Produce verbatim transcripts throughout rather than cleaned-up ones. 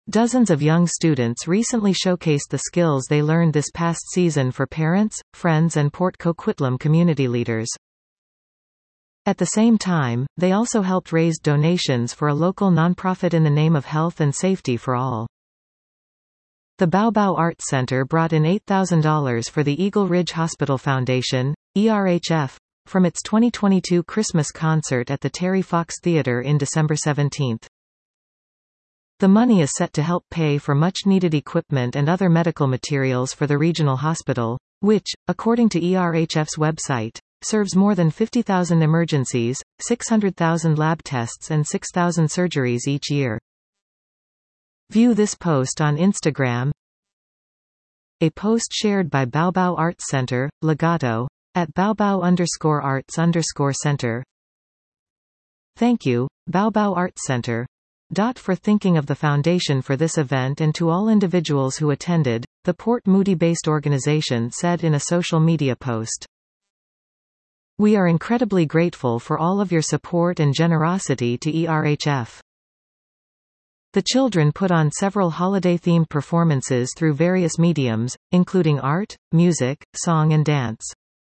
Dozens of young students recently showcased the skills they learned this past season for parents, friends and Port Coquitlam community leaders. At the same time, they also helped raise donations for a local nonprofit in the name of health and safety for all. The Bow Bow Arts Center brought in eight thousand dollars for the Eagle Ridge Hospital Foundation, E R H F, from its twenty twenty-two Christmas concert at the Terry Fox Theater in December seventeenth. The money is set to help pay for much-needed equipment and other medical materials for the regional hospital, which, according to E R H F's website, serves more than fifty thousand emergencies, six hundred thousand lab tests and six thousand surgeries each year. View this post on Instagram. A post shared by Bow Bow Arts Center, Legato, at bowbow underscore arts underscore center. Thank you, Bow Bow Arts Center. Dot for thinking of the foundation for this event and to all individuals who attended, the Port Moody-based organization said in a social media post. We are incredibly grateful for all of your support and generosity to E R H F. The children put on several holiday-themed performances through various mediums, including art, music, song and dance.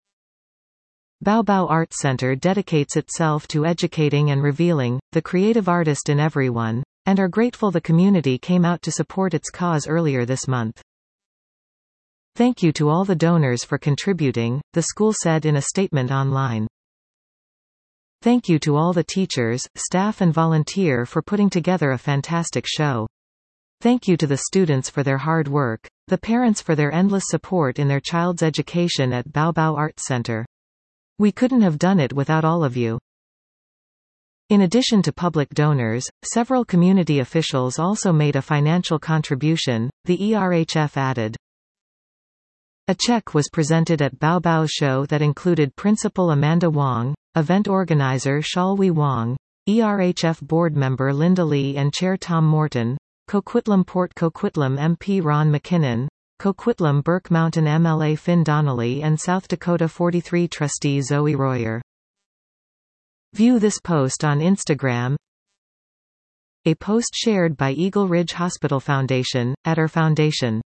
Bow Bow Arts Center dedicates itself to educating and revealing the creative artist in everyone, and are grateful the community came out to support its cause earlier this month. Thank you to all the donors for contributing, the school said in a statement online. Thank you to all the teachers, staff and volunteer for putting together a fantastic show. Thank you to the students for their hard work, the parents for their endless support in their child's education at Bow Bow Arts Center. We couldn't have done it without all of you. In addition to public donors, several community officials also made a financial contribution, the E R H F added. A check was presented at Bow Bow's show that included Principal Amanda Wong, event organizer Shalwi Wong, E R H F board member Linda Lee and Chair Tom Morton, Coquitlam Port Coquitlam M P Ron McKinnon, Coquitlam Burke Mountain M L A Finn Donnelly and South Dakota forty-three trustee Zoe Royer. View this post on Instagram. A post shared by Eagle Ridge Hospital Foundation, at our foundation.